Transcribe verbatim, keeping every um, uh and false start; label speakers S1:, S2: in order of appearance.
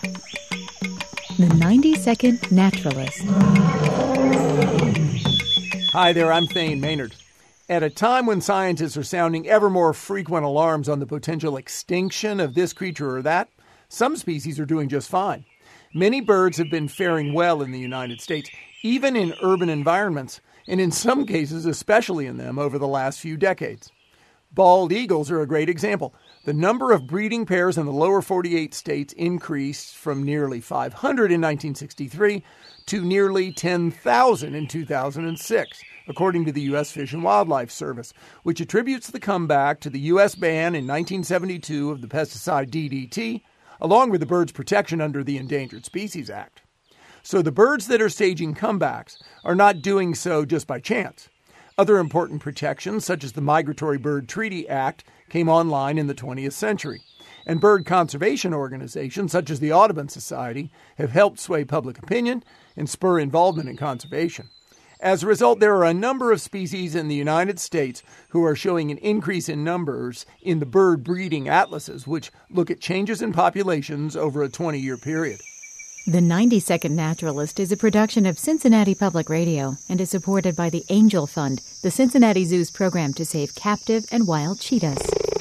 S1: The ninety second Naturalist.
S2: Hi there, I'm Thane Maynard. At a time when scientists are sounding ever more frequent alarms on the potential extinction of this creature or that, some species are doing just fine. Many birds have been faring well in the United States, even in urban environments, and in some cases, especially in them, over the last few decades. Bald eagles are a great example. The number of breeding pairs in the lower forty-eight states increased from nearly five hundred in nineteen sixty-three to nearly ten thousand in two thousand six, according to the U S Fish and Wildlife Service, which attributes the comeback to the U S ban in nineteen seventy-two of the pesticide D D T, along with the bird's protection under the Endangered Species Act. So the birds that are staging comebacks are not doing so just by chance. Other important protections, such as the Migratory Bird Treaty Act, came online in the twentieth century, and bird conservation organizations, such as the Audubon Society, have helped sway public opinion and spur involvement in conservation. As a result, there are a number of species in the United States who are showing an increase in numbers in the bird breeding atlases, which look at changes in populations over a twenty-year period.
S1: The ninety second Naturalist is a production of Cincinnati Public Radio and is supported by the Angel Fund, the Cincinnati Zoo's program to save captive and wild cheetahs.